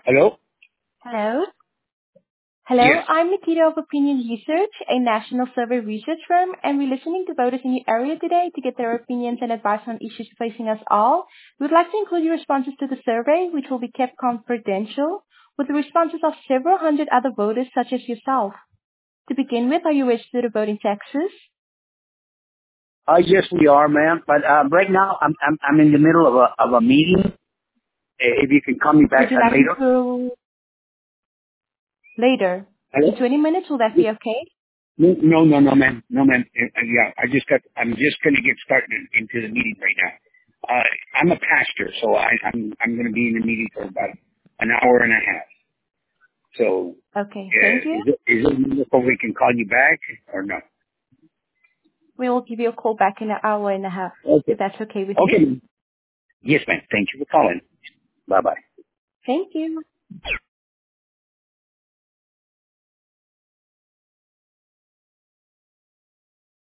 Hello? Hello? Hello, Yes. I'm Nikita of Opinion Research, a national survey research firm, and we're listening to voters in your area today to get their opinions and advice on issues facing us all. We'd like to include your responses to the survey, which will be kept confidential, with the responses of several hundred other voters such as yourself. To begin with, are you registered to vote in Texas? Yes, we are, ma'am. But right now, I'm in the middle of a meeting. If you can call me Would back you like me later. to later? In Hello? 20 minutes, will that be okay? No, ma'am. No, ma'am. Yeah, I'm just going to get started into the meeting right now. I'm a pastor, so I'm going to be in the meeting for about an hour and a half. So, Okay, thank you. is it wonderful we can call you back or no? We will give you a call back in an hour and a half, Okay. if that's okay with you. Okay. Yes, ma'am. Thank you for calling. Bye-bye. Thank you.